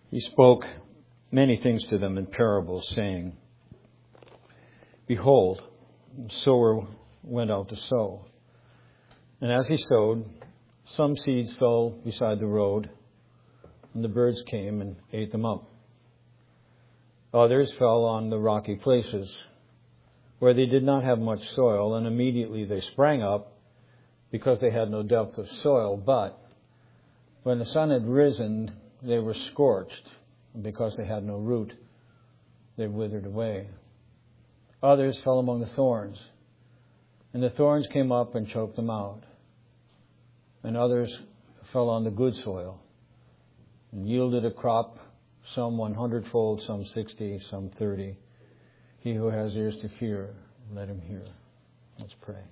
He spoke many things to them in parables, saying, Behold, the sower went out to sow. And as he sowed, some seeds fell beside the road, and the birds came and ate them up. Others fell on the rocky places, where they did not have much soil, and immediately they sprang up, because they had no depth of soil. But when the sun had risen, they were scorched, and because they had no root, they withered away. Others fell among the thorns, and the thorns came up and choked them out. And others fell on the good soil, and yielded a crop, some 100-fold, some 60, some 30. He who has ears to hear, let him hear. Let's pray.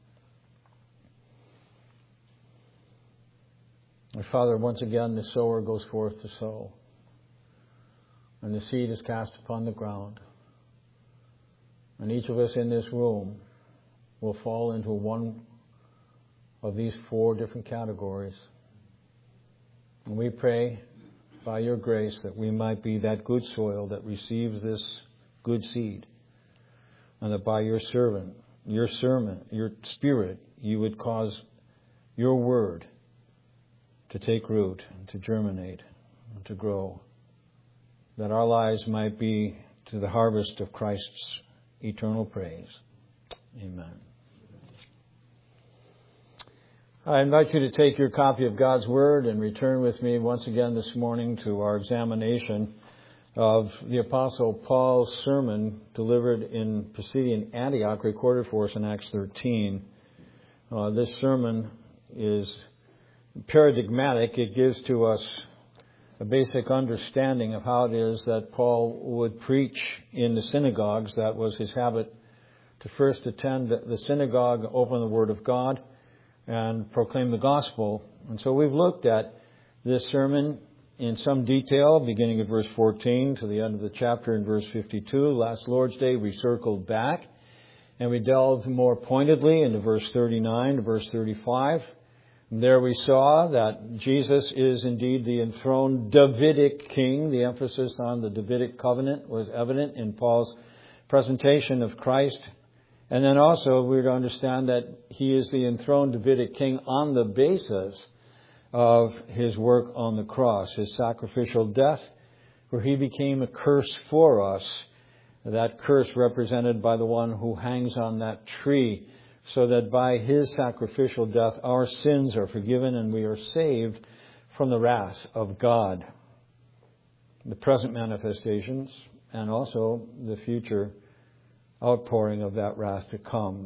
Our Father, once again, the sower goes forth to sow, and the seed is cast upon the ground. And each of us in this room will fall into one of these 4 different categories. And we pray, by your grace, that we might be that good soil that receives this good seed, and that by your sermon, your Spirit, you would cause your word to take root, and to germinate, and to grow, that our lives might be to the harvest of Christ's eternal praise. Amen. I invite you to take your copy of God's Word and return with me once again this morning to our examination of the Apostle Paul's sermon delivered in Pisidian Antioch, recorded for us in Acts 13. This sermon is paradigmatic. It gives to us a basic understanding of how it is that Paul would preach in the synagogues. That was his habit, to first attend the synagogue, open the Word of God, and proclaim the gospel. And so we've looked at this sermon in some detail, beginning at verse 14 to the end of the chapter in verse 52. Last Lord's Day we circled back, and we delved more pointedly into verse 39 to verse 35. There we saw that Jesus is indeed the enthroned Davidic king. The emphasis on the Davidic covenant was evident in Paul's presentation of Christ. And then also we're to understand that he is the enthroned Davidic king on the basis of his work on the cross, his sacrificial death, where he became a curse for us. That curse represented by the one who hangs on that tree, so that by his sacrificial death our sins are forgiven and we are saved from the wrath of God. The present manifestations and also the future outpouring of that wrath to come.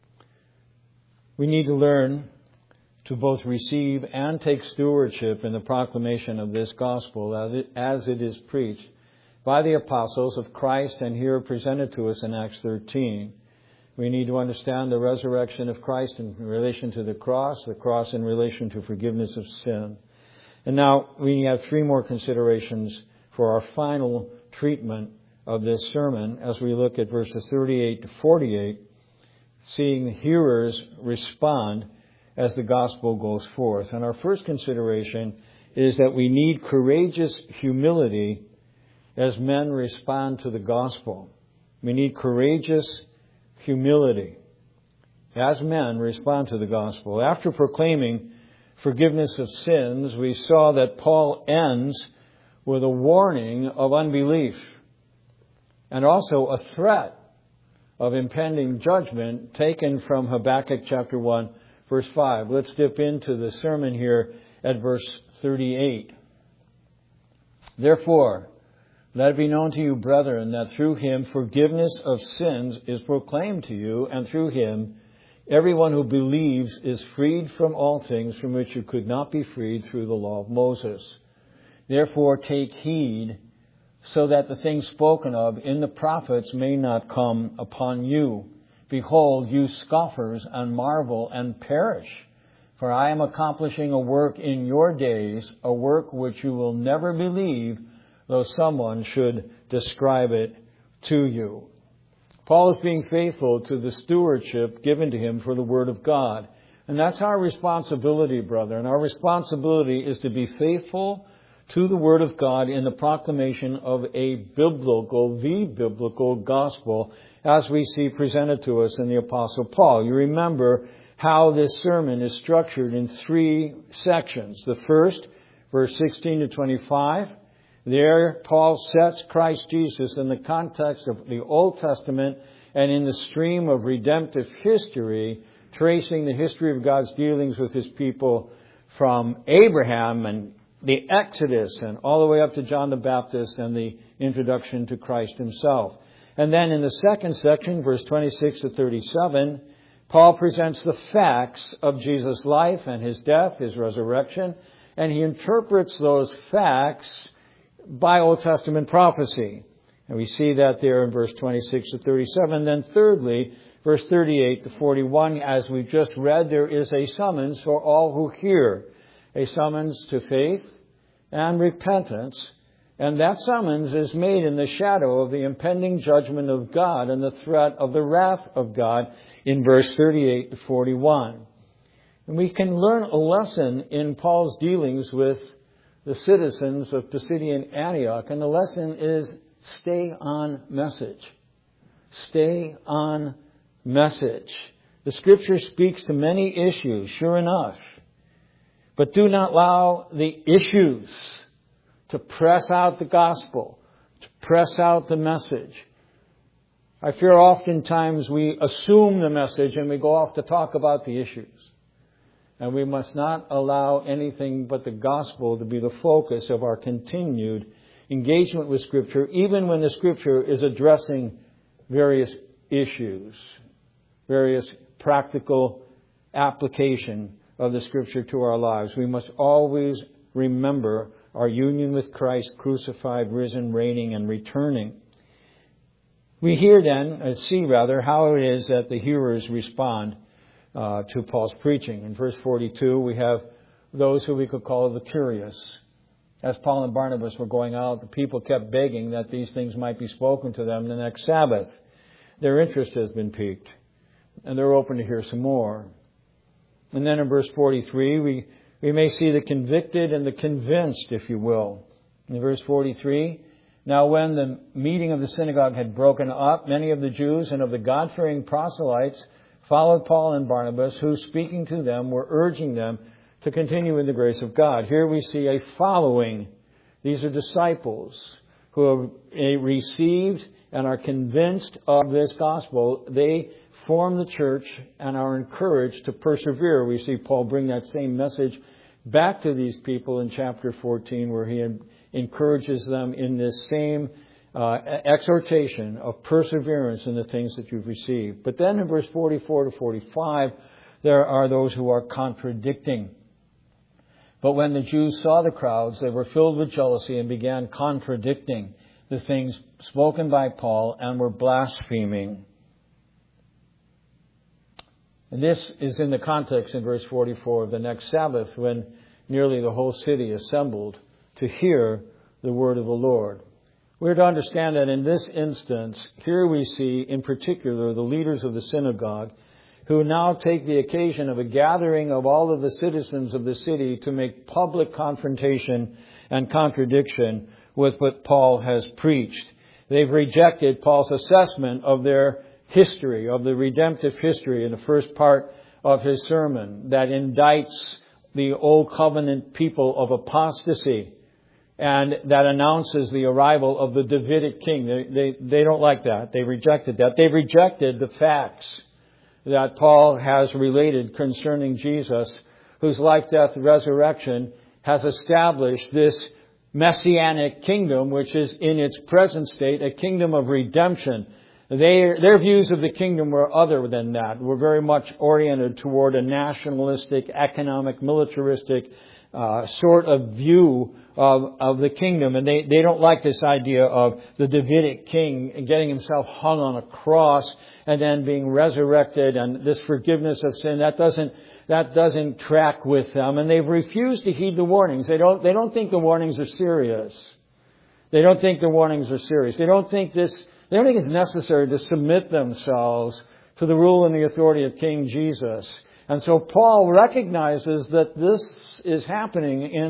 We need to learn to both receive and take stewardship in the proclamation of this gospel as it is preached by the apostles of Christ and here presented to us in Acts 13. We need to understand the resurrection of Christ in relation to the cross in relation to forgiveness of sin. And now we have 3 more considerations for our final treatment of this sermon as we look at verses 38 to 48, seeing the hearers respond as the gospel goes forth. And our first consideration is that we need courageous humility as men respond to the gospel. We need courageous humility as men respond to the gospel. After proclaiming forgiveness of sins, we saw that Paul ends with a warning of unbelief and also a threat of impending judgment taken from Habakkuk chapter 1, verse 5. Let's dip into the sermon here at verse 38. Therefore, let it be known to you, brethren, that through him forgiveness of sins is proclaimed to you, and through him everyone who believes is freed from all things from which you could not be freed through the law of Moses. Therefore take heed, so that the things spoken of in the prophets may not come upon you. Behold, you scoffers, and marvel and perish. For I am accomplishing a work in your days, a work which you will never believe, though someone should describe it to you. Paul is being faithful to the stewardship given to him for the Word of God. And that's our responsibility, brother. And our responsibility is to be faithful to the Word of God in the proclamation of the biblical gospel, as we see presented to us in the Apostle Paul. You remember how this sermon is structured in 3 sections. The first, verse 16 to 25, there Paul sets Christ Jesus in the context of the Old Testament and in the stream of redemptive history, tracing the history of God's dealings with His people from Abraham and the Exodus and all the way up to John the Baptist and the introduction to Christ Himself. And then in the second section, verse 26 to 37, Paul presents the facts of Jesus' life and His death, His resurrection, and he interprets those facts by Old Testament prophecy. And we see that there in verse 26 to 37. Then thirdly, verse 38 to 41, as we've just read, there is a summons for all who hear, a summons to faith and repentance. And that summons is made in the shadow of the impending judgment of God and the threat of the wrath of God in verse 38 to 41. And we can learn a lesson in Paul's dealings with the citizens of Pisidian Antioch. And the lesson is stay on message. Stay on message. The Scripture speaks to many issues, sure enough. But do not allow the issues to press out the gospel, to press out the message. I fear oftentimes we assume the message and we go off to talk about the issues. And we must not allow anything but the gospel to be the focus of our continued engagement with Scripture, even when the Scripture is addressing various issues, various practical application of the Scripture to our lives. We must always remember our union with Christ, crucified, risen, reigning, and returning. We see how it is that the hearers respond to Paul's preaching. In verse 42, we have those who we could call the curious. As Paul and Barnabas were going out, the people kept begging that these things might be spoken to them the next Sabbath. Their interest has been piqued, and they're open to hear some more. And then in verse 43, we may see the convicted and the convinced, if you will. In verse 43, now when the meeting of the synagogue had broken up, many of the Jews and of the God-fearing proselytes followed Paul and Barnabas, who, speaking to them, were urging them to continue in the grace of God. Here we see a following. These are disciples who have received and are convinced of this gospel. They form the church and are encouraged to persevere. We see Paul bring that same message back to these people in chapter 14, where he encourages them in this same exhortation of perseverance in the things that you've received. But then in verse 44 to 45, there are those who are contradicting. But when the Jews saw the crowds, they were filled with jealousy and began contradicting the things spoken by Paul and were blaspheming. And this is in the context in verse 44 of the next Sabbath, when nearly the whole city assembled to hear the word of the Lord. We're to understand that in this instance, here we see in particular the leaders of the synagogue, who now take the occasion of a gathering of all of the citizens of the city to make public confrontation and contradiction with what Paul has preached. They've rejected Paul's assessment of their history, of the redemptive history in the first part of his sermon, that indicts the old covenant people of apostasy and that announces the arrival of the Davidic king. They don't like that. They rejected that. They rejected the facts that Paul has related concerning Jesus, whose life, death, resurrection has established this messianic kingdom, which is in its present state a kingdom of redemption. Their views of the kingdom were other than that, were very much oriented toward a nationalistic, economic, militaristic sort of view of the kingdom. And they don't like this idea of the Davidic king getting himself hung on a cross and then being resurrected, and this forgiveness of sin. That doesn't track with them, and they've refused to heed the warnings. They don't think the warnings are serious. They don't think the warnings are serious. They don't think it's necessary to submit themselves to the rule and the authority of King Jesus. And so Paul recognizes that this is happening in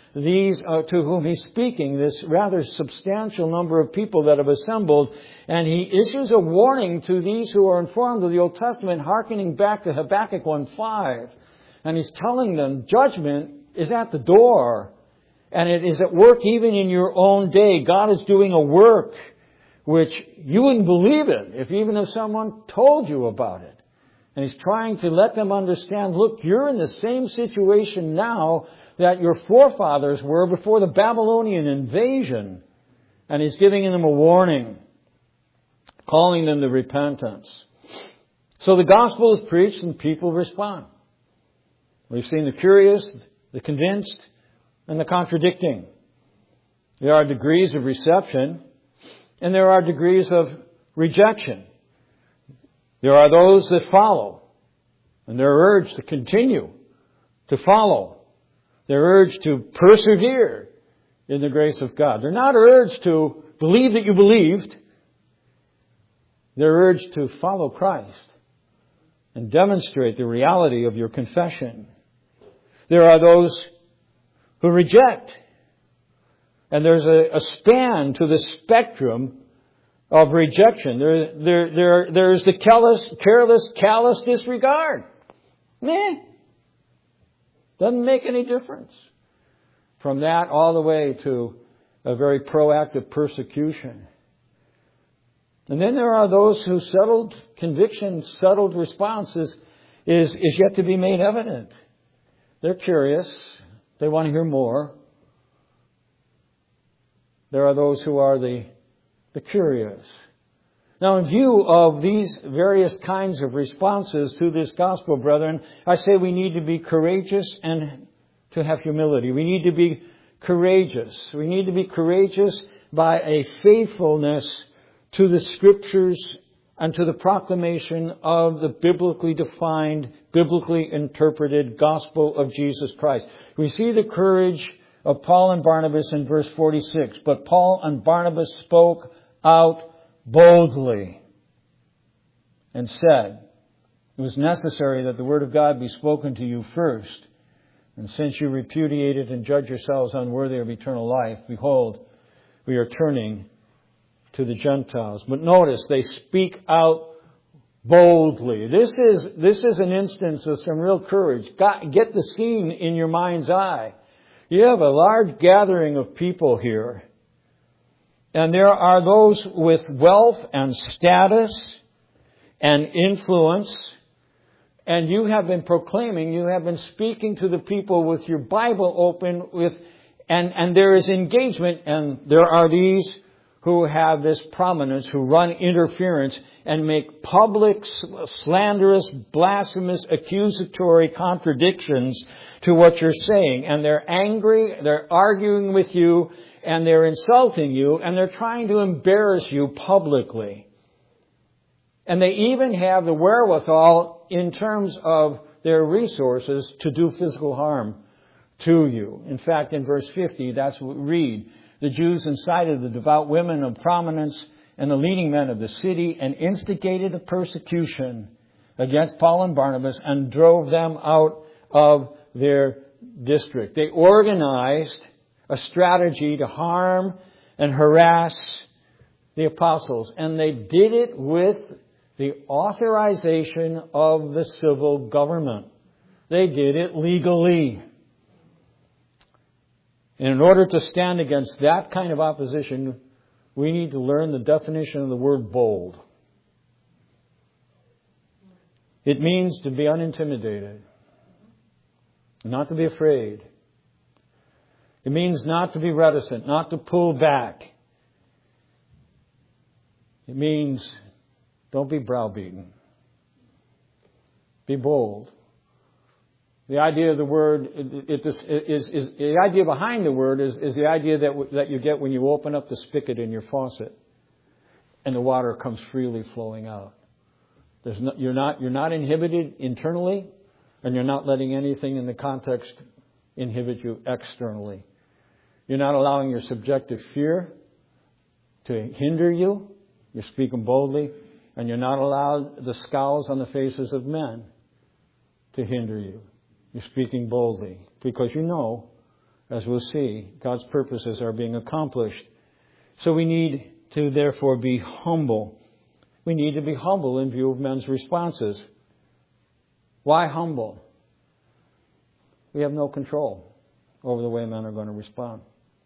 these to whom he's speaking, this rather substantial number of people that have assembled, and he issues a warning to these who are informed of the Old Testament, hearkening back to Habakkuk 1:5. And he's telling them judgment is at the door, and it is at work even in your own day. God is doing a work which you wouldn't believe it even if someone told you about it. And he's trying to let them understand, look, you're in the same situation now that your forefathers were before the Babylonian invasion. And he's giving them a warning, calling them to repentance. So the gospel is preached and people respond. We've seen the curious, the convinced, and the contradicting. There are degrees of reception, and there are degrees of rejection. There are those that follow, and they're urged to continue to follow. They're urged to persevere in the grace of God. They're not urged to believe that you believed. They're urged to follow Christ and demonstrate the reality of your confession. There are those who reject. And there's a span to the spectrum of rejection. There's the careless, callous disregard. Doesn't make any difference. From that all the way to a very proactive persecution. And then there are those whose settled conviction, settled response is yet to be made evident. They're curious. They want to hear more. There are those who are the curious. Now, in view of these various kinds of responses to this gospel, brethren, I say we need to be courageous and to have humility. We need to be courageous. We need to be courageous by a faithfulness to the Scriptures and to the proclamation of the biblically defined, biblically interpreted gospel of Jesus Christ. We see the courage of Paul and Barnabas in verse 46. But Paul and Barnabas spoke out boldly and said, it was necessary that the word of God be spoken to you first. And since you repudiate it and judge yourselves unworthy of eternal life, behold, we are turning to the Gentiles. But notice, they speak out boldly. This is an instance of some real courage. Get the scene in your mind's eye. You have a large gathering of people here. And there are those with wealth and status and influence. And you have been proclaiming, you have been speaking to the people with your Bible open, and there is engagement, and there are these who have this prominence, who run interference and make public, slanderous, blasphemous, accusatory contradictions to what you're saying. And they're angry, they're arguing with you, and they're insulting you, and they're trying to embarrass you publicly. And they even have the wherewithal, in terms of their resources, to do physical harm to you. In fact, in verse 50, that's what we read. The Jews incited the devout women of prominence and the leading men of the city and instigated a persecution against Paul and Barnabas and drove them out of their district. They organized a strategy to harm and harass the apostles, and they did it with the authorization of the civil government. They did it legally. And in order to stand against that kind of opposition, we need to learn the definition of the word bold. It means to be unintimidated, not to be afraid. It means not to be reticent, not to pull back. It means don't be browbeaten. Be bold. The idea of the word is the idea behind the word is the idea that you get when you open up the spigot in your faucet and the water comes freely flowing out. You're not inhibited internally, and you're not letting anything in the context inhibit you externally. You're not allowing your subjective fear to hinder you. You're speaking boldly, and you're not allowed the scowls on the faces of men to hinder you. You're speaking boldly because you know as we'll see, God's purposes are being accomplished. So we need to therefore be humble. We need to be humble in view of men's responses. Why humble? We have no control over the way men are going to respond.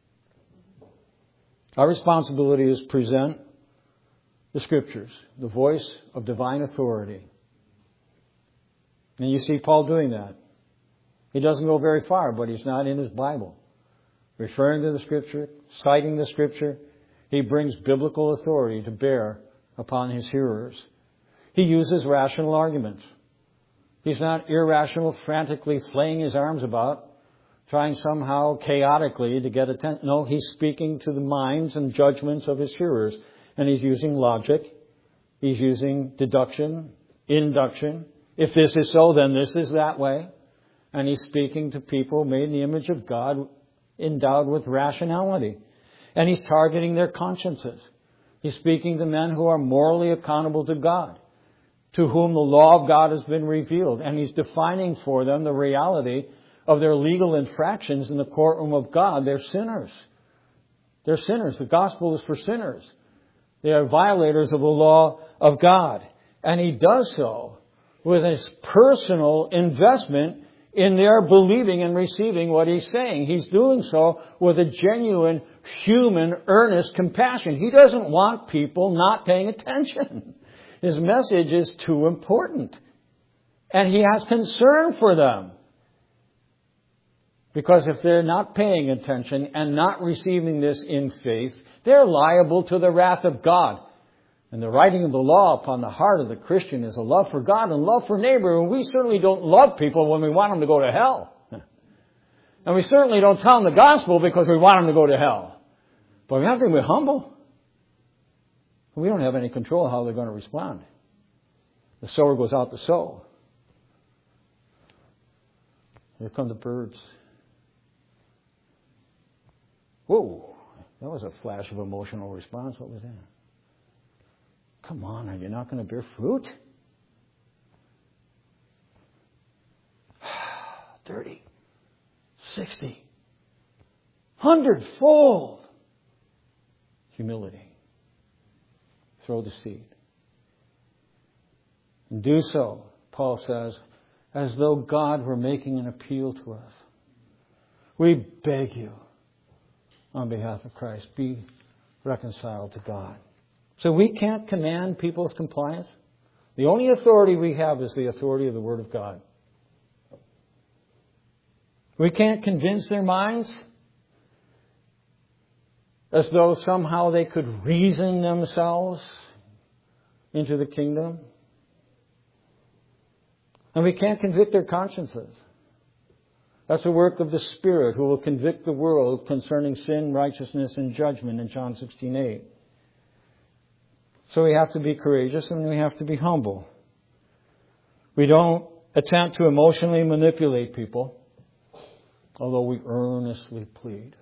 Our responsibility is to present the Scriptures, the voice of divine authority. And you see Paul doing that. He doesn't go very far, but he's not in his Bible. Referring to the Scripture, citing the Scripture, he brings biblical authority to bear upon his hearers. He uses rational arguments. He's not irrational, frantically flaying his arms about, trying somehow chaotically to get attention. No, he's speaking to the minds and judgments of his hearers. And he's using logic. He's using deduction, induction. If this is so, then this is that way. And he's speaking to people made in the image of God, endowed with rationality. And he's targeting their consciences. He's speaking to men who are morally accountable to God, to whom the law of God has been revealed. And he's defining for them the reality of their legal infractions in the courtroom of God. They're sinners. They're sinners. The gospel is for sinners. They are violators of the law of God. And he does so with his personal investment in their believing and receiving what he's saying. He's doing so with a genuine, human, earnest compassion. He doesn't want people not paying attention. His message is too important. And he has concern for them. Because if they're not paying attention and not receiving this in faith, they're liable to the wrath of God. And the writing of the law upon the heart of the Christian is a love for God and love for neighbor. And we certainly don't love people when we want them to go to hell. And we certainly don't tell them the gospel because we want them to go to hell. But we have to be humble. We don't have any control of how they're going to respond. The sower goes out to sow. Here come the birds. Whoa, that was a flash of emotional response. What was that? Come on, are you not going to bear fruit? 30, 60, 100-fold. Humility. Throw the seed. And do so, Paul says, as though God were making an appeal to us. We beg you, on behalf of Christ, be reconciled to God. So we can't command people's compliance. The only authority we have is the authority of the Word of God. We can't convince their minds as though somehow they could reason themselves into the kingdom. And we can't convict their consciences. That's the work of the Spirit who will convict the world concerning sin, righteousness, and judgment in John 16:8. So we have to be courageous and we have to be humble. We don't attempt to emotionally manipulate people, although we earnestly plead.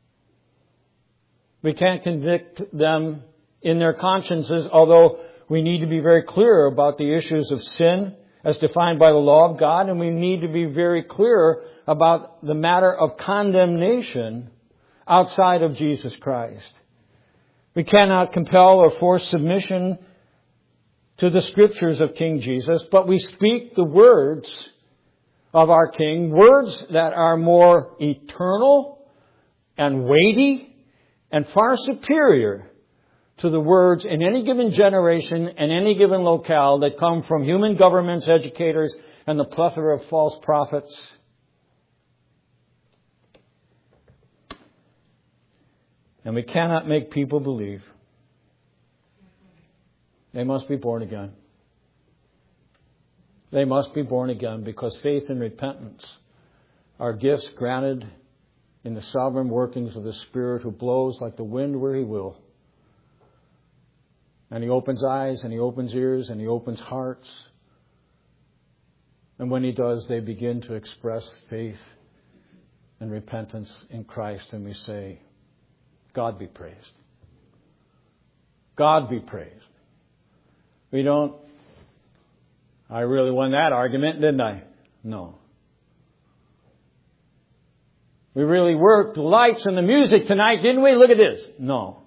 We can't convict them in their consciences, although we need to be very clear about the issues of sin as defined by the law of God, and we need to be very clear about the matter of condemnation outside of Jesus Christ. We cannot compel or force submission to the Scriptures of King Jesus, but we speak the words of our King, words that are more eternal and weighty and far superior to the words in any given generation and any given locale that come from human governments, educators, and the plethora of false prophets. And we cannot make people believe. They must be born again. They must be born again because faith and repentance are gifts granted in the sovereign workings of the Spirit who blows like the wind where He will. And He opens eyes and He opens ears and He opens hearts. And when He does, they begin to express faith and repentance in Christ. And we say, God be praised. God be praised. We don't, I really won that argument, didn't I? No. We really worked the lights and the music tonight, didn't we? Look at this. No.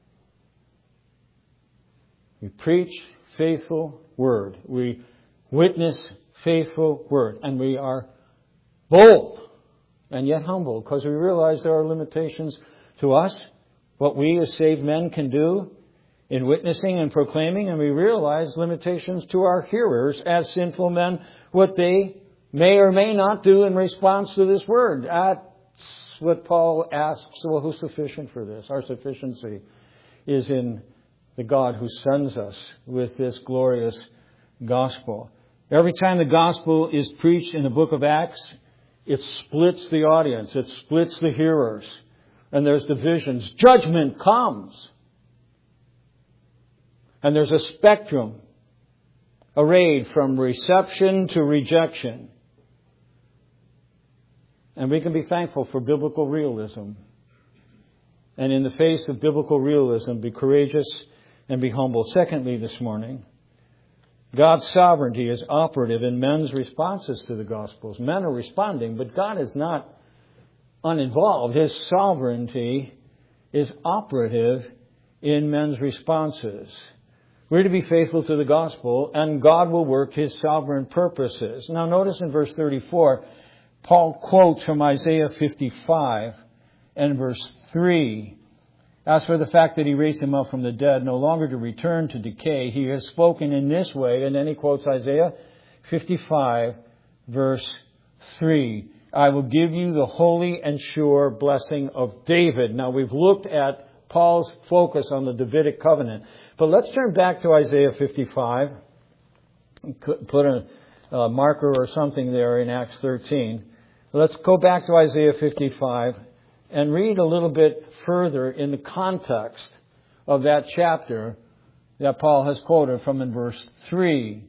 We preach faithful word. We witness faithful word. And we are bold and yet humble because we realize there are limitations to us, what we as saved men can do in witnessing and proclaiming, and we realize limitations to our hearers as sinful men, what they may or may not do in response to this word. That's what Paul asks. Well, who's sufficient for this? Our sufficiency is in the God who sends us with this glorious gospel. Every time the gospel is preached in the book of Acts, it splits the audience. It splits the hearers. And there's divisions. Judgment comes. And there's a spectrum arrayed from reception to rejection. And we can be thankful for biblical realism. And in the face of biblical realism, be courageous and be humble. Secondly, this morning, God's sovereignty is operative in men's responses to the Gospels. Men are responding, but God is not uninvolved. His sovereignty is operative in men's responses. We're to be faithful to the Gospel, and God will work His sovereign purposes. Now notice in verse 34, Paul quotes from Isaiah 55 and verse 3. As for the fact that He raised Him up from the dead, no longer to return to decay, He has spoken in this way. And then he quotes Isaiah 55 verse 3. I will give you the holy and sure blessing of David. Now we've looked at Paul's focus on the Davidic covenant. But let's turn back to Isaiah 55. Put a marker or something there in Acts 13. Let's go back to Isaiah 55 and read a little bit further in the context of that chapter that Paul has quoted from in verse 3.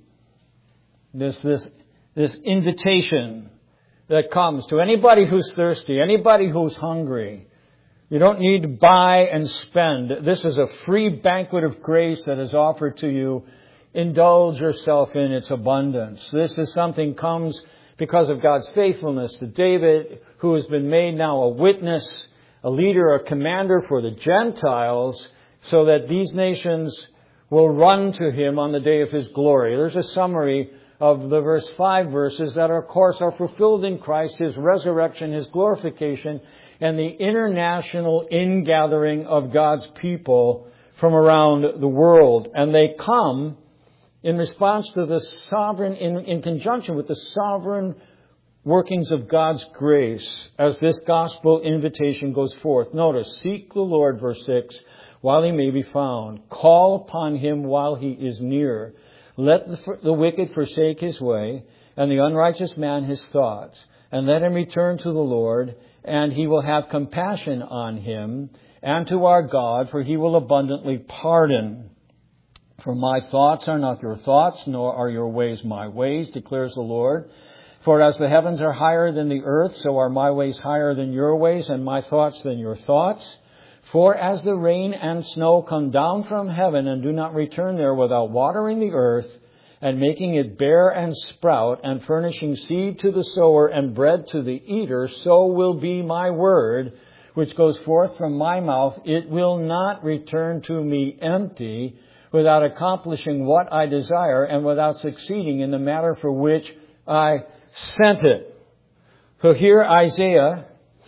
This invitation that comes to anybody who's thirsty, anybody who's hungry. You don't need to buy and spend. This is a free banquet of grace that is offered to you. Indulge yourself in its abundance. This is something comes because of God's faithfulness to David, who has been made now a witness, a leader, a commander for the Gentiles, so that these nations will run to Him on the day of His glory. There's a summary of the verse 5 verses that, of course, are fulfilled in Christ, His resurrection, His glorification, and the international ingathering of God's people from around the world. And they come in response to the sovereign, in conjunction with the sovereign workings of God's grace as this gospel invitation goes forth. Notice, seek the Lord, verse 6, while He may be found. Call upon Him while He is near. Let the wicked forsake his way, and the unrighteous man his thoughts. And let him return to the Lord, and He will have compassion on him, and to our God, for He will abundantly pardon. For my thoughts are not your thoughts, nor are your ways my ways, declares the Lord. For as the heavens are higher than the earth, so are my ways higher than your ways, and my thoughts than your thoughts. For as the rain and snow come down from heaven and do not return there without watering the earth and making it bear and sprout and furnishing seed to the sower and bread to the eater, so will be my word which goes forth from my mouth. It will not return to me empty, without accomplishing what I desire and without succeeding in the matter for which I sent it. So here Isaiah,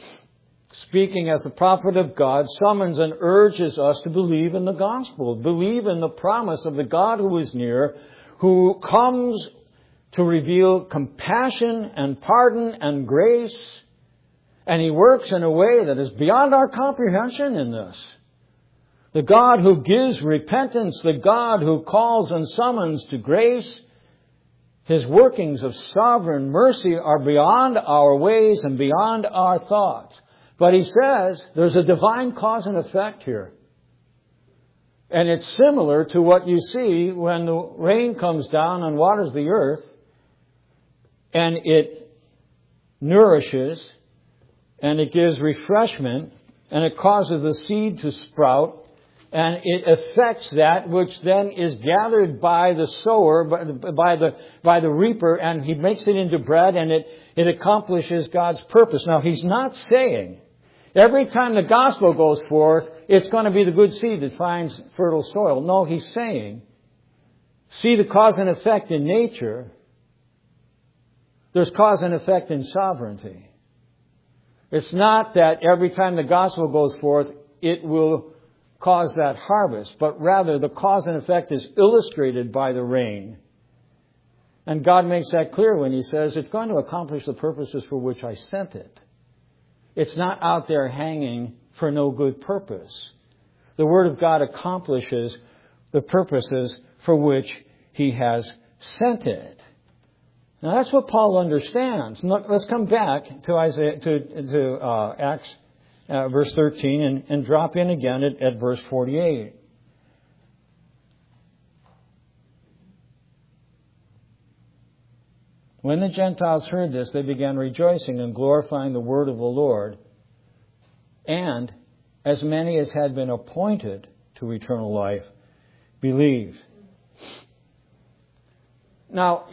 speaking as the prophet of God, summons and urges us to believe in the gospel, believe in the promise of the God who is near, who comes to reveal compassion and pardon and grace, and He works in a way that is beyond our comprehension in this. The God who gives repentance, the God who calls and summons to grace, His workings of sovereign mercy are beyond our ways and beyond our thoughts. But He says there's a divine cause and effect here. And it's similar to what you see when the rain comes down and waters the earth, and it nourishes, and it gives refreshment, and it causes the seed to sprout, And it affects that which then is gathered by the sower, by the reaper, and he makes it into bread, and it accomplishes God's purpose. Now, he's not saying every time the gospel goes forth, it's going to be the good seed that finds fertile soil. No, he's saying, see the cause and effect in nature. There's cause and effect in sovereignty. It's not that every time the gospel goes forth, it will cause that harvest, but rather the cause and effect is illustrated by the rain. And God makes that clear when He says, it's going to accomplish the purposes for which I sent it. It's not out there hanging for no good purpose. The Word of God accomplishes the purposes for which He has sent it. Now that's what Paul understands. Let's come back to Isaiah, to Acts verse 13 and drop in again at verse 48. When the Gentiles heard this, they began rejoicing and glorifying the word of the Lord. And as many as had been appointed to eternal life believed. Now,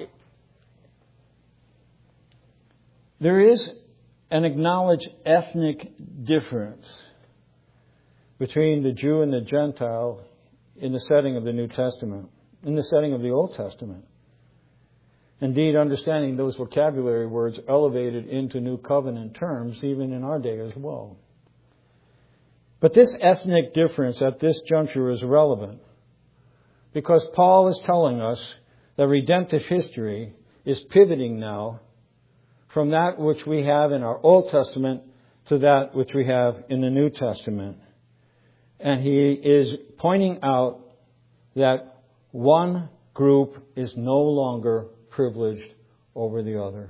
there is an acknowledged ethnic difference between the Jew and the Gentile in the setting of the New Testament, in the setting of the Old Testament. Indeed, understanding those vocabulary words elevated into New Covenant terms, even in our day as well. But this ethnic difference at this juncture is relevant because Paul is telling us that redemptive history is pivoting now from that which we have in our Old Testament to that which we have in the New Testament. And he is pointing out that one group is no longer privileged over the other.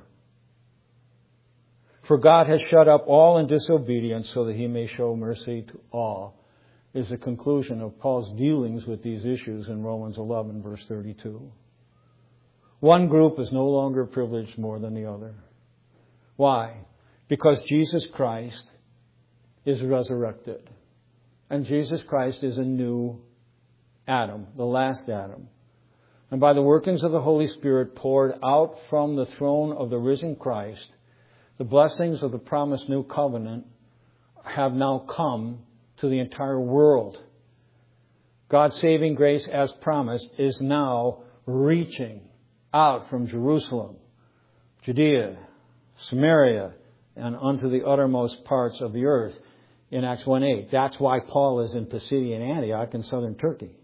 For God has shut up all in disobedience so that He may show mercy to all, is the conclusion of Paul's dealings with these issues in Romans 11, verse 32. One group is no longer privileged more than the other. Why? Because Jesus Christ is resurrected. And Jesus Christ is a new Adam, the last Adam. And by the workings of the Holy Spirit poured out from the throne of the risen Christ, the blessings of the promised new covenant have now come to the entire world. God's saving grace, as promised, is now reaching out from Jerusalem, Judea, Samaria, and unto the uttermost parts of the earth in Acts 1:8. That's why Paul is in Pisidian Antioch in southern Turkey.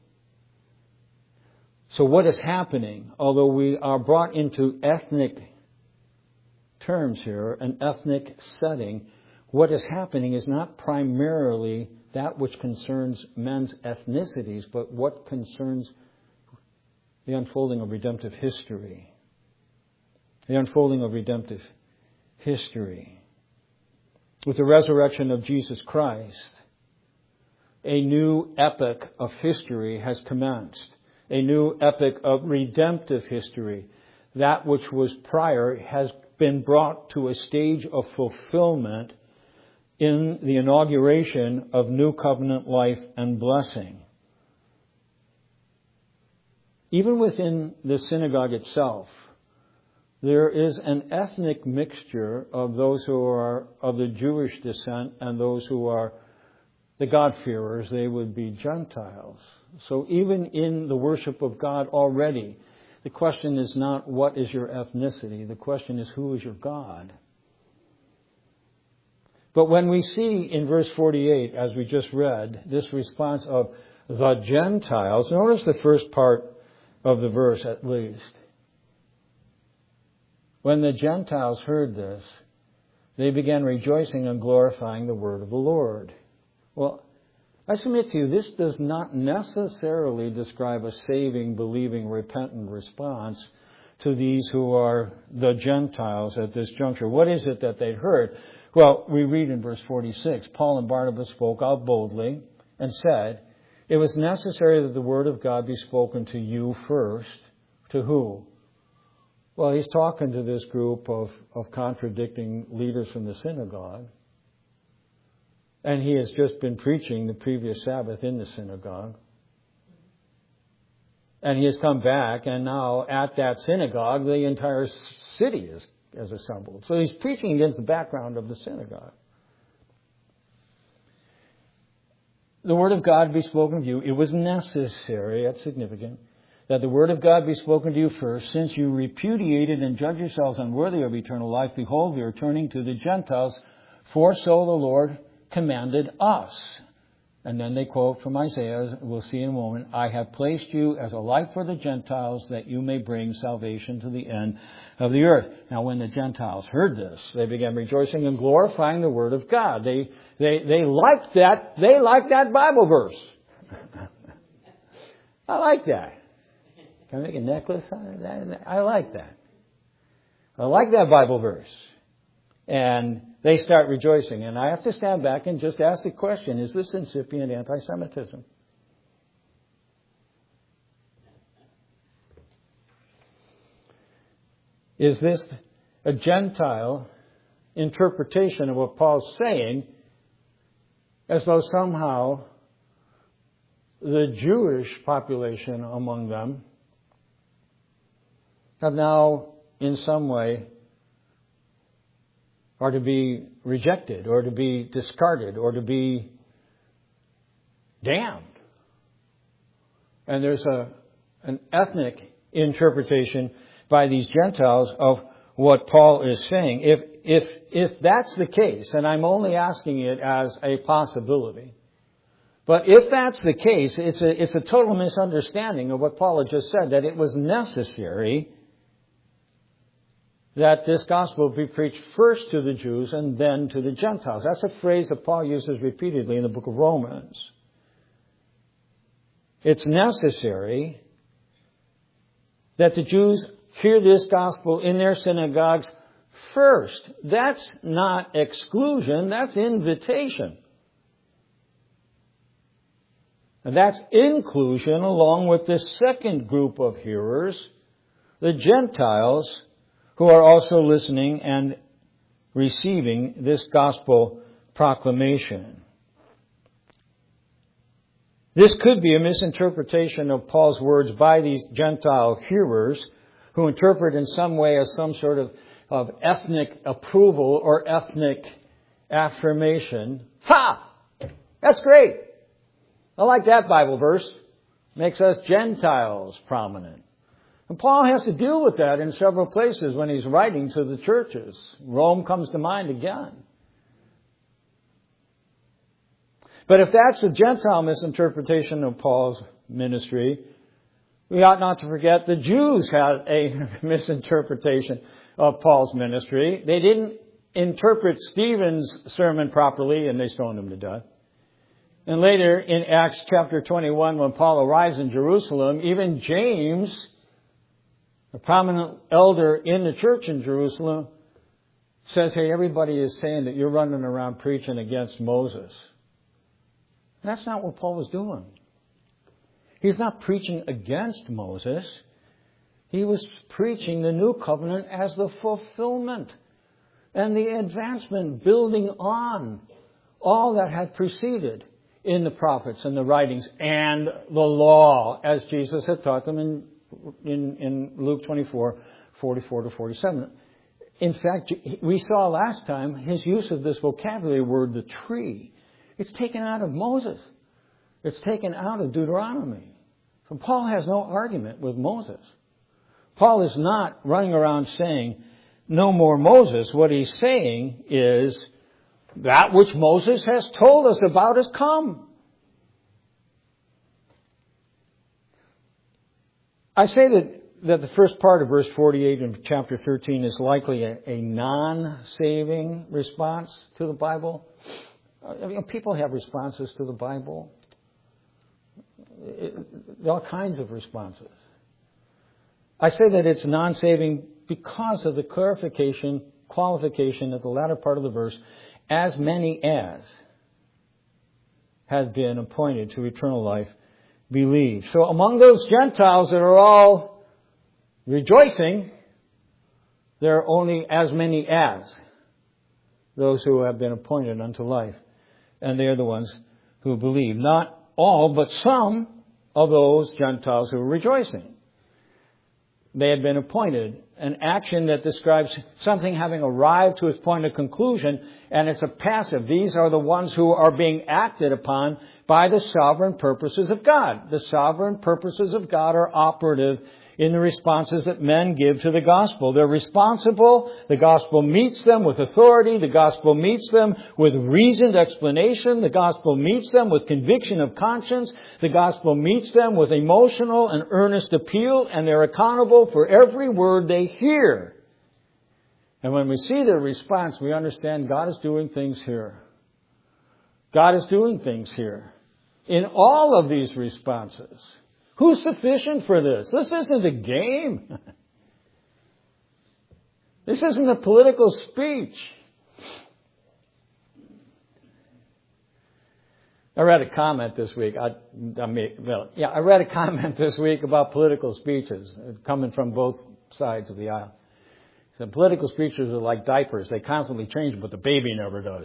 So what is happening, although we are brought into ethnic terms here, an ethnic setting, what is happening is not primarily that which concerns men's ethnicities, but what concerns the unfolding of redemptive history. The unfolding of redemptive history. With the resurrection of Jesus Christ, a new epoch of history has commenced. A new epoch of redemptive history. That which was prior has been brought to a stage of fulfillment in the inauguration of new covenant life and blessing. Even within the synagogue itself, there is an ethnic mixture of those who are of the Jewish descent and those who are the God-fearers. They would be Gentiles. So even in the worship of God already, the question is not what is your ethnicity. The question is who is your God. But when we see in verse 48, as we just read, this response of the Gentiles, notice the first part of the verse at least. When the Gentiles heard this, they began rejoicing and glorifying the word of the Lord. Well, I submit to you, this does not necessarily describe a saving, believing, repentant response to these who are the Gentiles at this juncture. What is it that they heard? Well, we read in verse 46, Paul and Barnabas spoke out boldly and said, it was necessary that the word of God be spoken to you first. To who? Well, he's talking to this group of contradicting leaders from the synagogue. And he has just been preaching the previous Sabbath in the synagogue. And he has come back, and now at that synagogue, the entire city is assembled. So he's preaching against the background of the synagogue. The Word of God be spoken to you. It was necessary, that's significant, that the Word of God be spoken to you first, since you repudiated and judge yourselves unworthy of eternal life. Behold, we are turning to the Gentiles, for so the Lord commanded us. And then they quote from Isaiah, we'll see in a moment, I have placed you as a light for the Gentiles, that you may bring salvation to the end of the earth. Now, when the Gentiles heard this, they began rejoicing and glorifying the Word of God. They liked that. They liked that Bible verse. I like that. Can I make a necklace out of that? I like that. I like that Bible verse. And they start rejoicing. And I have to stand back and just ask the question, is this incipient anti-Semitism? Is this a Gentile interpretation of what Paul's saying, as though somehow the Jewish population among them have now in some way are to be rejected, or to be discarded, or to be damned? And there's an ethnic interpretation by these Gentiles of what Paul is saying. If that's the case, and I'm only asking it as a possibility, but if that's the case, it's a total misunderstanding of what Paul had just said, that it was necessary that this gospel be preached first to the Jews and then to the Gentiles. That's a phrase that Paul uses repeatedly in the book of Romans. It's necessary that the Jews hear this gospel in their synagogues first. That's not exclusion, that's invitation. And that's inclusion along with this second group of hearers, the Gentiles, who are also listening and receiving this gospel proclamation. This could be a misinterpretation of Paul's words by these Gentile hearers, who interpret in some way as some sort of ethnic approval or ethnic affirmation. Ha! That's great! I like that Bible verse. Makes us Gentiles prominent. And Paul has to deal with that in several places when he's writing to the churches. Rome comes to mind again. But if that's a Gentile misinterpretation of Paul's ministry, we ought not to forget the Jews had a misinterpretation of Paul's ministry. They didn't interpret Stephen's sermon properly, and they stoned him to death. And later in Acts chapter 21, when Paul arrives in Jerusalem, even James, a prominent elder in the church in Jerusalem, says, hey, everybody is saying that you're running around preaching against Moses. That's not what Paul was doing. He's not preaching against Moses. He was preaching the new covenant as the fulfillment and the advancement, building on all that had preceded in the prophets and the writings and the law, as Jesus had taught them in Luke 24, 44 to 47. In fact, we saw last time his use of this vocabulary word, the tree. It's taken out of Moses. It's taken out of Deuteronomy. So Paul has no argument with Moses. Paul is not running around saying, no more Moses. What he's saying is, that which Moses has told us about has come. I say that the first part of verse 48 in chapter 13 is likely a non-saving response to the Bible. People have responses to the Bible. All kinds of responses. I say that it's non-saving because of the qualification at the latter part of the verse, as many as have been appointed to eternal life believe. So among those Gentiles that are all rejoicing, there are only as many as those who have been appointed unto life And they are the ones who believe. Not all, but some of those Gentiles who were rejoicing. They had been appointed, an action that describes something having arrived to its point of conclusion, and it's a passive. These are the ones who are being acted upon by the sovereign purposes of God. The sovereign purposes of God are operative in the responses that men give to the gospel. They're responsible. The gospel meets them with authority. The gospel meets them with reasoned explanation. The gospel meets them with conviction of conscience. The gospel meets them with emotional and earnest appeal, and they're accountable for every word they hear. And when we see their response, we understand God is doing things here. God is doing things here. In all of these responses. Who's sufficient for this? This isn't a game. This isn't a political speech. I read a comment this week. I read a comment this week about political speeches coming from both sides of the aisle. So political speeches are like diapers. They constantly change, but the baby never does.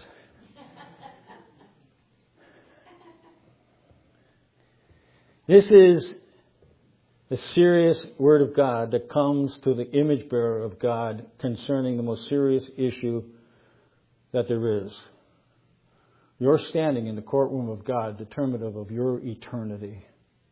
This is the serious Word of God that comes to the image bearer of God concerning the most serious issue that there is. You're standing in the courtroom of God, determinative of your eternity.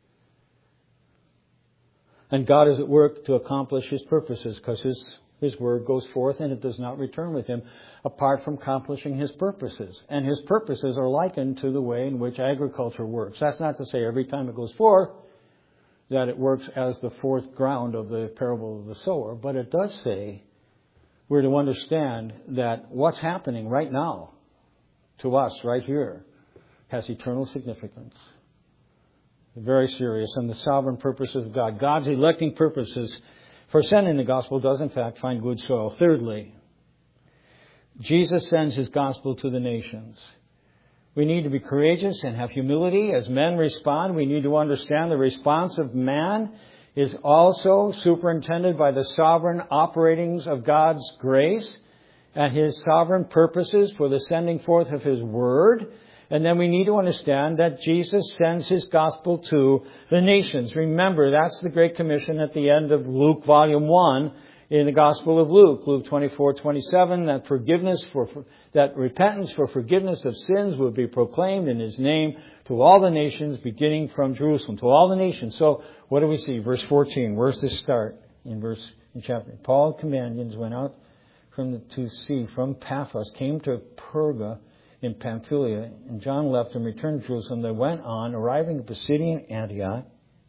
And God is at work to accomplish His purposes because His Word goes forth and it does not return with Him apart from accomplishing His purposes. And His purposes are likened to the way in which agriculture works. That's not to say every time it goes forth that it works as the fourth ground of the parable of the sower. But it does say we're to understand that what's happening right now to us right here has eternal significance. Very serious. And the sovereign purposes of God. God's electing purposes for sending the gospel does in fact find good soil. Thirdly, Jesus sends His gospel to the nations. We need to be courageous and have humility as men respond. We need to understand the response of man is also superintended by the sovereign operatings of God's grace and His sovereign purposes for the sending forth of His Word. And then we need to understand that Jesus sends His gospel to the nations. Remember, that's the Great Commission at the end of Luke Volume 1 in the Gospel of Luke. Luke 24:27, that repentance for forgiveness of sins would be proclaimed in His name to all the nations, beginning from Jerusalem. To all the nations. So, what do we see? Verse 14. Where's this start? In chapter. Paul and companions went out to sea from Paphos, came to Perga in Pamphylia, and John left and returned to Jerusalem. They went on, arriving at Pisidian Antioch.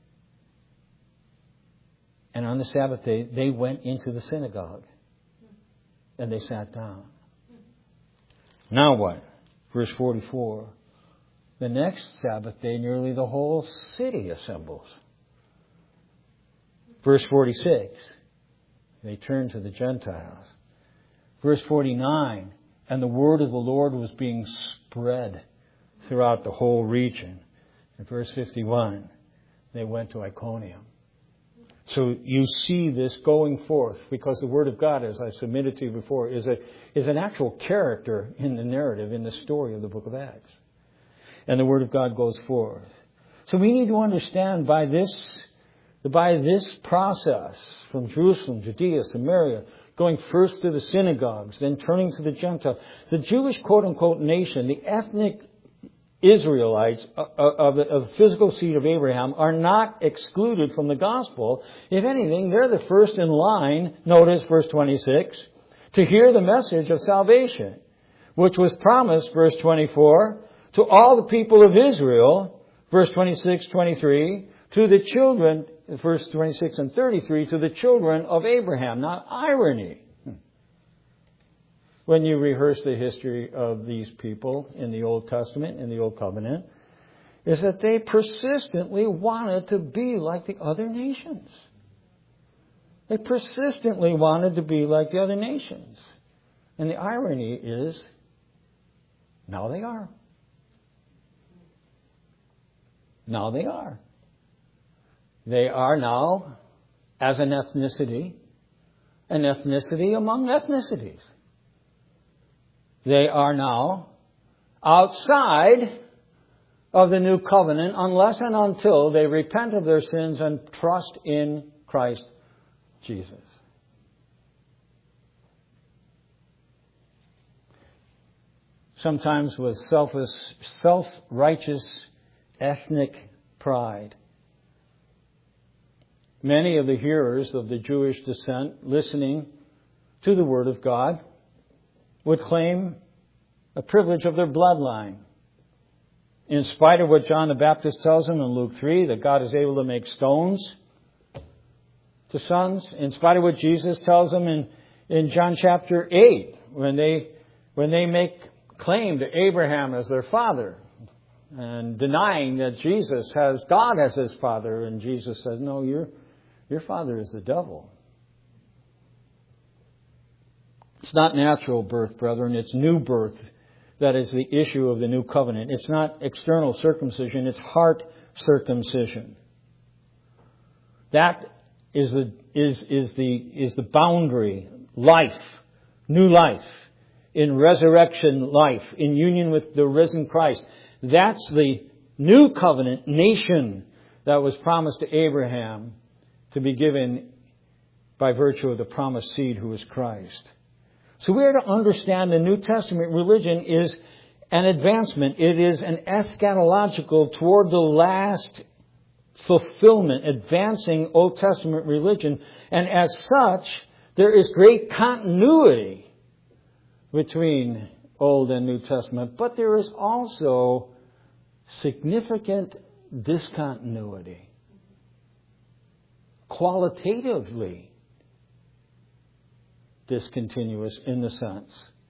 And on the Sabbath day, they went into the synagogue. And they sat down. Now what? Verse 44. The next Sabbath day, nearly the whole city assembles. Verse 46. They turned to the Gentiles. Verse 49. And the word of the Lord was being spread throughout the whole region. In verse 51, they went to Iconium. So you see this going forth because the Word of God, as I submitted to you before, is an actual character in the narrative, in the story of the book of Acts. And the Word of God goes forth. So we need to understand by this process from Jerusalem, Judea, Samaria, going first to the synagogues, then turning to the Gentiles, the Jewish quote-unquote nation, the ethnic Israelites of the physical seed of Abraham are not excluded from the gospel. If anything, they're the first in line, notice verse 26, to hear the message of salvation, which was promised, verse 24, to all the people of Israel, verse 26, 23, to the children, verse 26 and 33, to the children of Abraham. Now, irony. When you rehearse the history of these people in the Old Testament, in the Old Covenant, is that they persistently wanted to be like the other nations. They persistently wanted to be like the other nations. And the irony is, now they are. Now they are. They are now, as an ethnicity among ethnicities. They are now outside of the new covenant unless and until they repent of their sins and trust in Christ Jesus. Sometimes with self-righteous ethnic pride. Many of the hearers of the Jewish descent listening to the Word of God would claim a privilege of their bloodline. In spite of what John the Baptist tells them in Luke 3, that God is able to make stones to sons. In spite of what Jesus tells them in John chapter 8, when they make claim to Abraham as their father and denying that Jesus has God as his father. And Jesus says, no, your father is the devil. It's not natural birth, brethren. It's new birth. That is the issue of the new covenant. It's not external circumcision. It's heart circumcision. That is the boundary. Life. New life. In resurrection life. In union with the risen Christ. That's the new covenant nation that was promised to Abraham to be given by virtue of the promised seed who is Christ. So we are to understand the New Testament religion is an advancement. It is an eschatological toward the last fulfillment, advancing Old Testament religion. And as such, there is great continuity between Old and New Testament. But there is also significant discontinuity. Qualitatively discontinuous in the sense.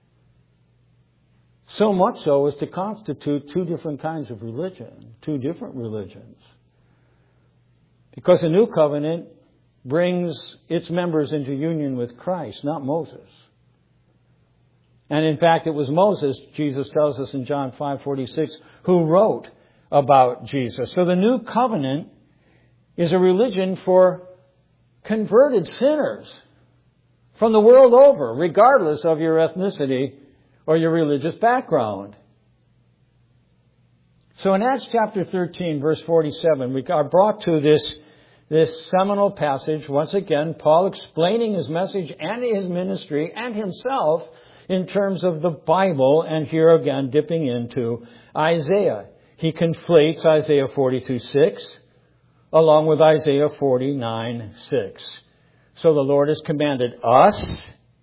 So much so as to constitute two different kinds of religion, two different religions. Because the new covenant brings its members into union with Christ, not Moses. And in fact, it was Moses, Jesus tells us in John 5:46, who wrote about Jesus. So the new covenant is a religion for converted sinners from the world over, regardless of your ethnicity or your religious background. So in Acts chapter 13, verse 47, we are brought to this seminal passage. Once again, Paul explaining his message and his ministry and himself in terms of the Bible, and here again dipping into Isaiah. He conflates Isaiah 42:6 along with Isaiah 49:6. So the Lord has commanded us.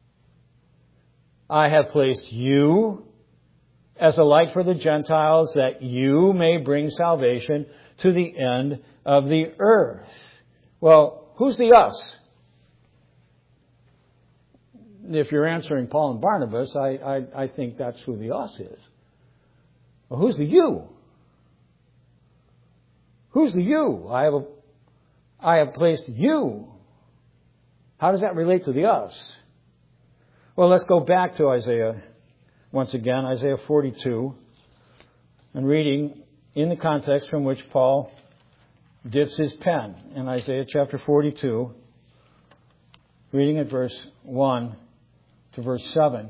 I have placed you as a light for the Gentiles, that you may bring salvation to the end of the earth. Well, who's the us? If you're answering Paul and Barnabas, I think that's who the us is. Well, who's the you? Who's the you? I have placed you. How does that relate to the us? Well, let's go back to Isaiah once again, Isaiah 42, and reading in the context from which Paul dips his pen in Isaiah chapter 42, reading at verse 1 to verse 7.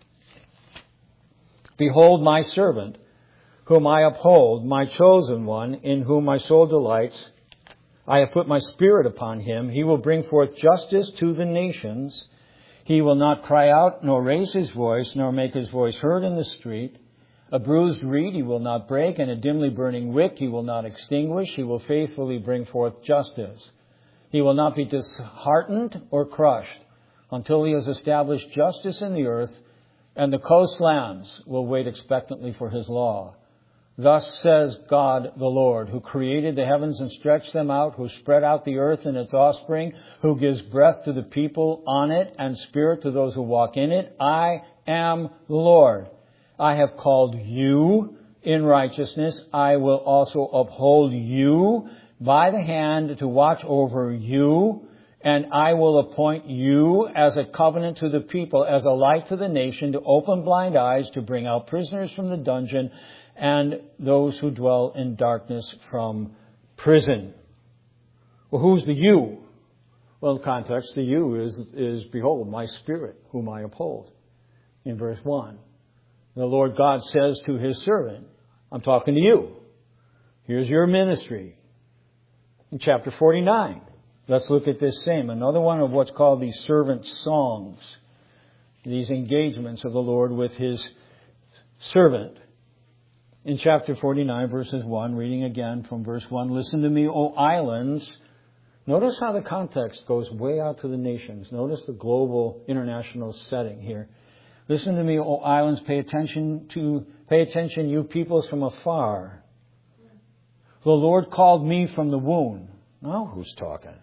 Behold my servant, whom I uphold, my chosen one, in whom my soul delights. I have put my spirit upon him. He will bring forth justice to the nations. He will not cry out, nor raise his voice, nor make his voice heard in the street. A bruised reed he will not break, and a dimly burning wick he will not extinguish. He will faithfully bring forth justice. He will not be disheartened or crushed until he has established justice in the earth, and the coastlands will wait expectantly for his law. Thus says God the Lord, who created the heavens and stretched them out, who spread out the earth and its offspring, who gives breath to the people on it and spirit to those who walk in it. I am the Lord. I have called you in righteousness. I will also uphold you by the hand to watch over you. And I will appoint you as a covenant to the people, as a light to the nation, to open blind eyes, to bring out prisoners from the dungeon, and those who dwell in darkness from prison. Well, who's the you? Well, in context, the you is behold, my spirit, whom I uphold, in verse 1. The Lord God says to His servant, I'm talking to you. Here's your ministry. In chapter 49, let's look at this same. Another one of what's called these servant songs. These engagements of the Lord with His servant. In chapter 49, verses 1, reading again from verse 1, listen to me, O islands. Notice how the context goes way out to the nations. Notice the global international setting here. Listen to me, O islands, pay attention, you peoples from afar. The Lord called me from the womb. Now who's talking?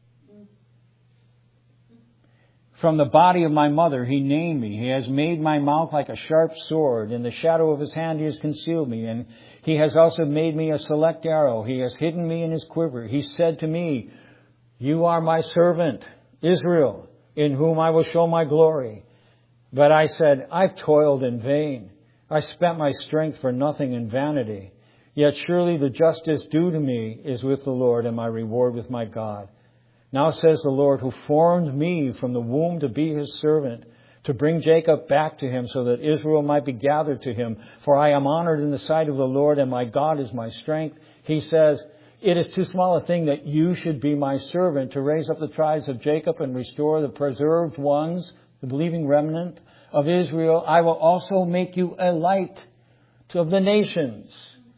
From the body of my mother, He named me. He has made my mouth like a sharp sword. In the shadow of His hand He has concealed me. And He has also made me a select arrow. He has hidden me in His quiver. He said to me, you are my servant, Israel, in whom I will show my glory. But I said, I've toiled in vain. I spent my strength for nothing in vanity. Yet surely the justice due to me is with the Lord, and my reward with my God. Now says the Lord, who formed me from the womb to be His servant, to bring Jacob back to Him so that Israel might be gathered to Him. For I am honored in the sight of the Lord, and my God is my strength. He says, it is too small a thing that you should be my servant to raise up the tribes of Jacob and restore the preserved ones, the believing remnant of Israel. I will also make you a light of the nations,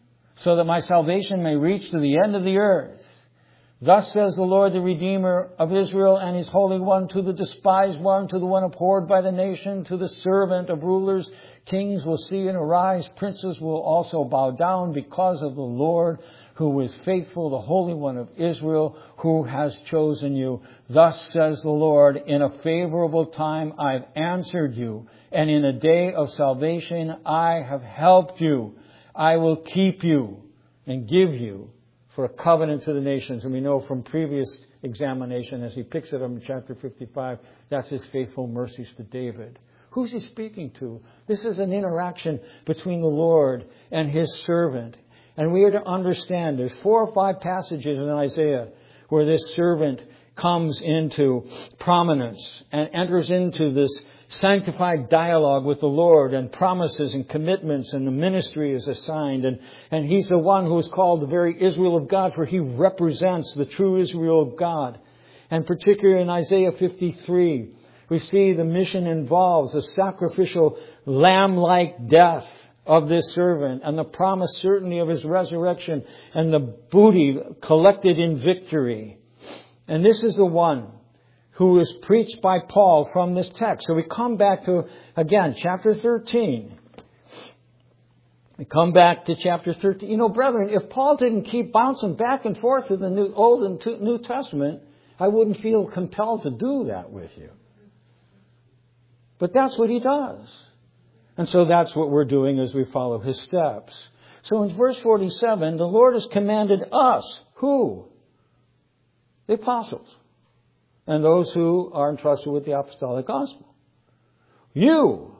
so that my salvation may reach to the end of the earth. Thus says the Lord, the Redeemer of Israel and His Holy One, to the despised one, to the one abhorred by the nation, to the servant of rulers. Kings will see and arise. Princes will also bow down because of the Lord, who is faithful, the Holy One of Israel, who has chosen you. Thus says the Lord, in a favorable time I've answered you, and in a day of salvation I have helped you. I will keep you and give you for a covenant to the nations. And we know from previous examination, as he picks it up in chapter 55, that's His faithful mercies to David. Who's He speaking to? This is an interaction between the Lord and His servant. And we are to understand there's 4 or 5 passages in Isaiah where this servant comes into prominence and enters into this sanctified dialogue with the Lord, and promises and commitments, and the ministry is assigned. And He's the one who is called the very Israel of God, for He represents the true Israel of God. And particularly in Isaiah 53, we see the mission involves a sacrificial lamb-like death of this servant, and the promise certainly of His resurrection, and the booty collected in victory. And this is the one who is preached by Paul from this text. So we come back to, again, chapter 13. We come back to chapter 13. You know, brethren, if Paul didn't keep bouncing back and forth to the Old and New Testament, I wouldn't feel compelled to do that with you. But that's what he does. And so that's what we're doing as we follow his steps. So in verse 47, the Lord has commanded us. Who? The apostles. And those who are entrusted with the apostolic gospel. You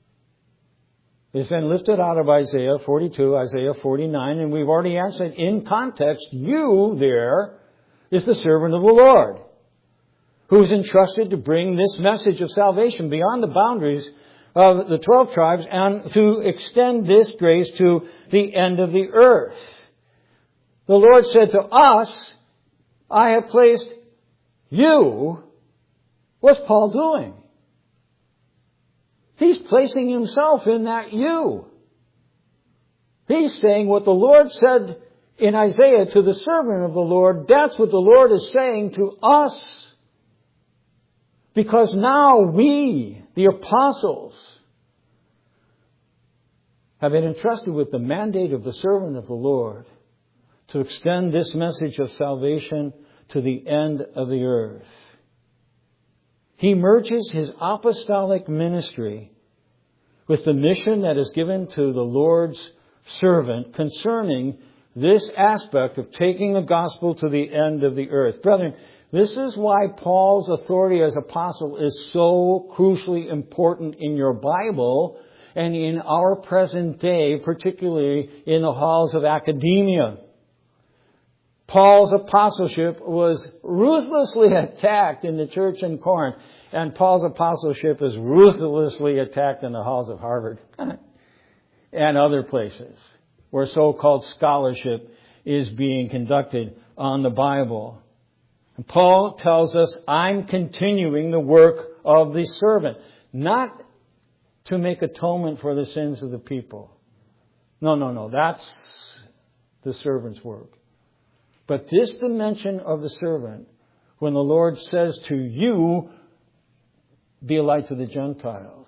is then lifted out of Isaiah 42, Isaiah 49, and we've already answered in context, you there is the servant of the Lord, who is entrusted to bring this message of salvation beyond the boundaries of the 12 tribes and to extend this grace to the end of the earth. The Lord said to us, I have placed you. What's Paul doing? He's placing himself in that you. He's saying what the Lord said in Isaiah to the servant of the Lord, that's what the Lord is saying to us. Because now we, the apostles, have been entrusted with the mandate of the servant of the Lord to extend this message of salvation to the end of the earth. He merges his apostolic ministry with the mission that is given to the Lord's servant concerning this aspect of taking the gospel to the end of the earth. Brethren, this is why Paul's authority as apostle is so crucially important in your Bible and in our present day, particularly in the halls of academia. Paul's apostleship was ruthlessly attacked in the church in Corinth, and Paul's apostleship is ruthlessly attacked in the halls of Harvard. and other places where so-called scholarship is being conducted on the Bible. And Paul tells us, I'm continuing the work of the servant, not to make atonement for the sins of the people. No. That's the servant's work. But this dimension of the servant, when the Lord says to you, be a light to the Gentiles,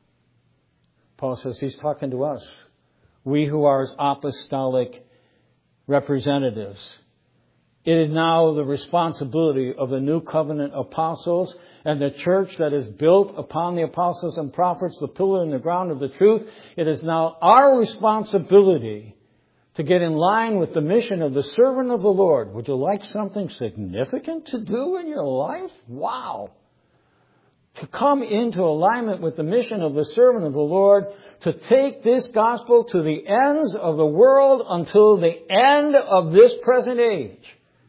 Paul says He's talking to us. We who are His apostolic representatives. It is now the responsibility of the New Covenant apostles and the church that is built upon the apostles and prophets, the pillar and the ground of the truth. It is now our responsibility to get in line with the mission of the servant of the Lord. Would you like something significant to do in your life? Wow! To come into alignment with the mission of the servant of the Lord, to take this gospel to the ends of the world until the end of this present age.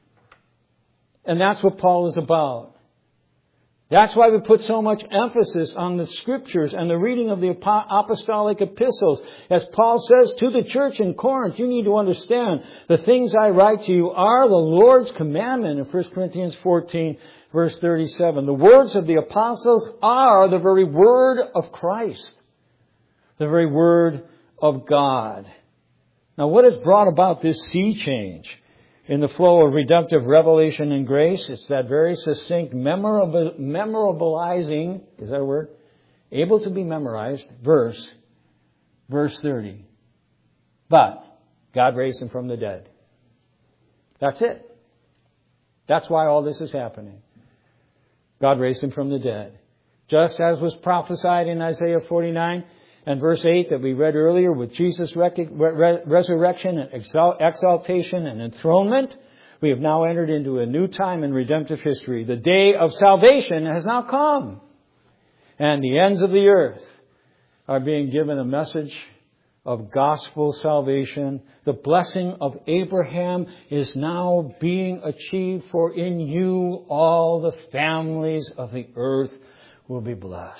And that's what Paul is about. That's why we put so much emphasis on the Scriptures and the reading of the apostolic epistles. As Paul says to the church in Corinth, you need to understand the things I write to you are the Lord's commandment in 1 Corinthians 14, verse 37. The words of the apostles are the very word of Christ, the very word of God. Now, what has brought about this sea change in the flow of redemptive revelation and grace? It's that very succinct, memorabilizing, is that a word? Able to be memorized, verse 30. But God raised Him from the dead. That's it. That's why all this is happening. God raised Him from the dead. Just as was prophesied in Isaiah 49 and verse 8 that we read earlier, with Jesus' resurrection and exaltation and enthronement, we have now entered into a new time in redemptive history. The day of salvation has now come. And the ends of the earth are being given a message of gospel salvation. The blessing of Abraham is now being achieved, for in you all the families of the earth will be blessed.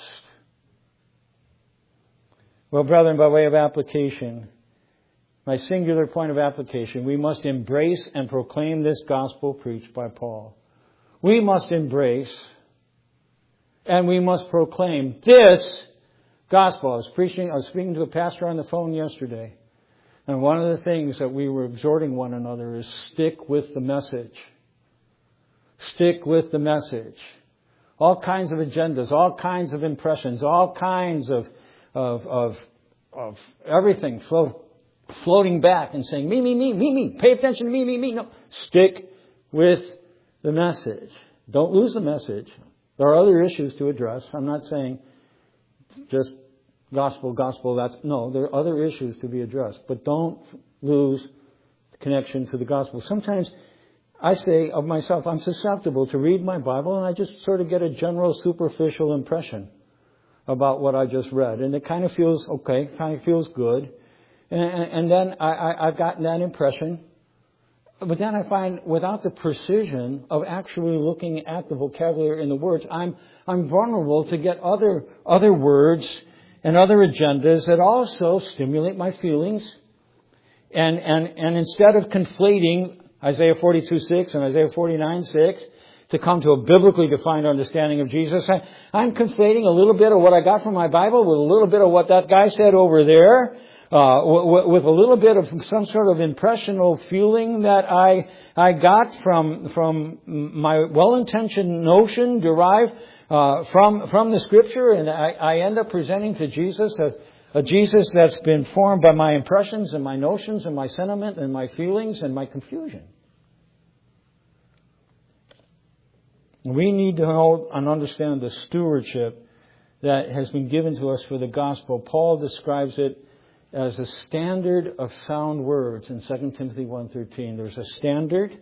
Well, brethren, by way of application, my singular point of application, we must embrace and proclaim this gospel preached by Paul. We must embrace and we must proclaim this gospel. I was speaking to a pastor on the phone yesterday, and one of the things that we were exhorting one another is stick with the message. Stick with the message. All kinds of agendas, all kinds of impressions, all kinds of everything floating back and saying, me, pay attention to me. No, stick with the message. Don't lose the message. There are other issues to address. I'm not saying just gospel, no, there are other issues to be addressed. But don't lose the connection to the gospel. Sometimes I say of myself, I'm susceptible to read my Bible and I just sort of get a general superficial impression about what I just read. And it kind of feels okay, kind of feels good. And then I've gotten that impression. But then I find without the precision of actually looking at the vocabulary in the words, I'm vulnerable to get other words and other agendas that also stimulate my feelings. And instead of conflating Isaiah 42:6 and Isaiah 49:6 to come to a biblically defined understanding of Jesus, I'm conflating a little bit of what I got from my Bible with a little bit of what that guy said over there, with a little bit of some sort of impressional feeling that I got from my well-intentioned notion derived from the Scripture, and I end up presenting to Jesus a Jesus that's been formed by my impressions and my notions and my sentiment and my feelings and my confusion. We need to know and understand the stewardship that has been given to us for the gospel. Paul describes it as a standard of sound words in 2 Timothy 1:13. There's a standard,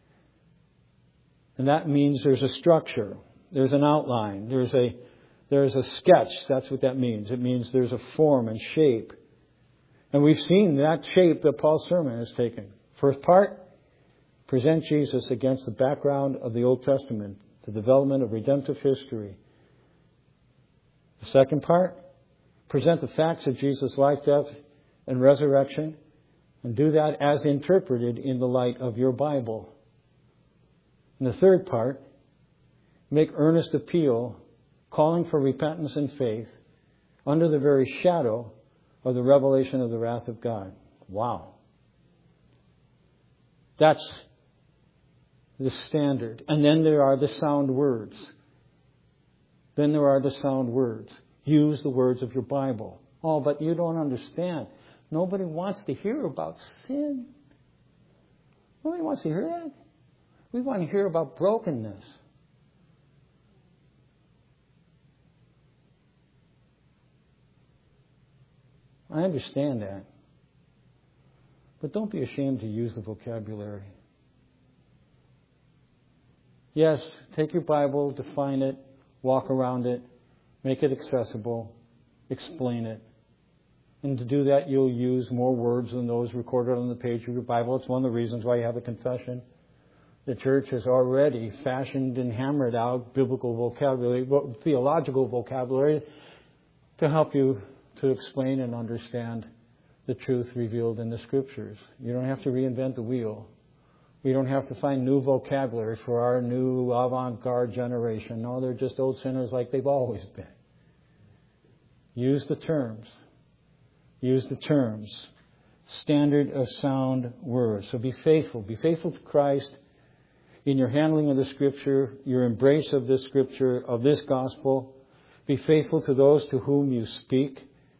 and that means there's a structure. There's an outline. There's a sketch. That's what that means. It means there's a form and shape. And we've seen that shape that Paul's sermon has taken. First part, present Jesus against the background of the Old Testament, the development of redemptive history. The second part, present the facts of Jesus' life, death, and resurrection. And do that as interpreted in the light of your Bible. And the third part, make earnest appeal, calling for repentance and faith under the very shadow of the revelation of the wrath of God. Wow. That's the standard. And then there are the sound words. Use the words of your Bible. Oh, but you don't understand. Nobody wants to hear about sin. Nobody wants to hear that. We want to hear about brokenness. I understand that. But don't be ashamed to use the vocabulary. Yes, take your Bible, define it, walk around it, make it accessible, explain it. And to do that, you'll use more words than those recorded on the page of your Bible. It's one of the reasons why you have a confession. The church has already fashioned and hammered out biblical vocabulary, theological vocabulary, to help you to explain and understand the truth revealed in the Scriptures. You don't have to reinvent the wheel. We don't have to find new vocabulary for our new avant-garde generation. No, they're just old sinners like they've always been. Use the terms. Standard of sound words. So be faithful. Be faithful to Christ in your handling of the Scripture, your embrace of this Scripture, of this gospel. Be faithful to those to whom you speak.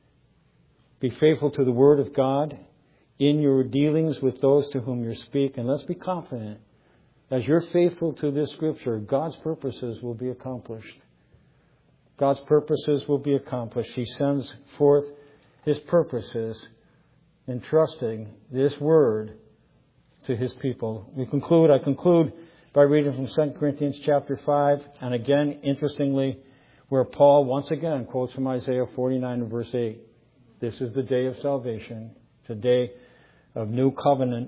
Be faithful to the Word of God in your dealings with those to whom you speak. And let's be confident, as you're faithful to this Scripture, God's purposes will be accomplished. God's purposes will be accomplished. He sends forth His purposes, entrusting this Word to His people. I conclude by reading from 2 Corinthians chapter 5. And again, interestingly, where Paul once again quotes from Isaiah 49 and verse 8. This is the day of salvation. It's a day of new covenant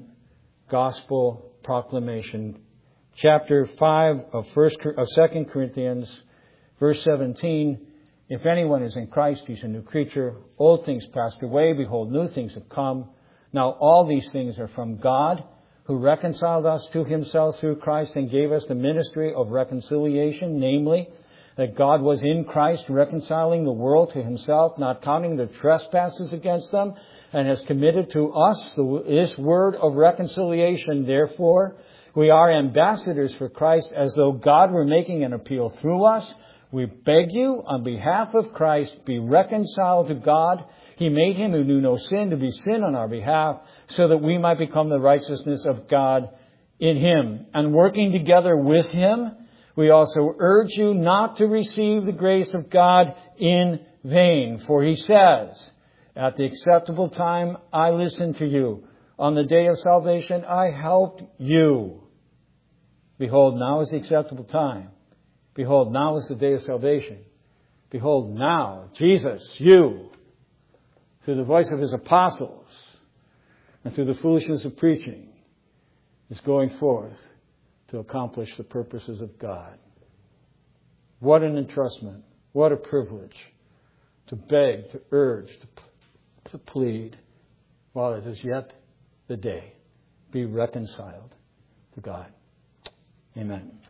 gospel proclamation. Chapter 5 of 2 Corinthians, verse 17. If anyone is in Christ, he's a new creature. Old things passed away. Behold, new things have come. Now all these things are from God, who reconciled us to Himself through Christ and gave us the ministry of reconciliation, namely, that God was in Christ reconciling the world to Himself, not counting the trespasses against them, and has committed to us this word of reconciliation. Therefore, we are ambassadors for Christ, as though God were making an appeal through us. We beg you, on behalf of Christ, be reconciled to God. He made Him who knew no sin to be sin on our behalf, so that we might become the righteousness of God in Him. And working together with Him, we also urge you not to receive the grace of God in vain. For He says, at the acceptable time I listened to you. On the day of salvation I helped you. Behold, now is the acceptable time. Behold, now is the day of salvation. Behold, now, Jesus, you, through the voice of His apostles and through the foolishness of preaching, is going forth to accomplish the purposes of God. What an entrustment. What a privilege to beg, to urge, to plead while it is yet the day. Be reconciled to God. Amen.